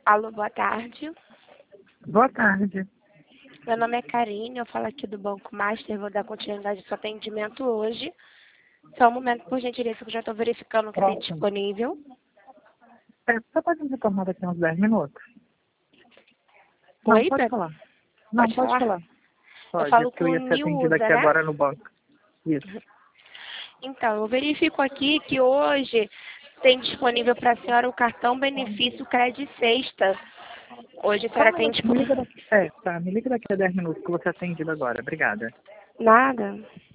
Alô, boa tarde. Boa tarde. Meu nome é Karine, eu falo aqui do Banco Master, vou dar continuidade ao seu atendimento hoje. Só um momento, por gentileza, que eu já estou verificando o que tem Próximo. disponível. Você pode me retornar daqui a uns 10 minutos? Não, Oi, pode Pedro? falar. Não, Pode pode falar? falar. Eu Pode, falo porque eu com o ia ser atendida Nilza, aqui né? agora no banco. Isso. Então, eu verifico aqui que hoje tem disponível para a senhora o cartão benefício Cred Sexta. Hoje a Só um senhora tem minuto, me liga disponível. daqui. Tá, me liga daqui a 10 minutos que eu vou ser atendida agora. Obrigada. Nada.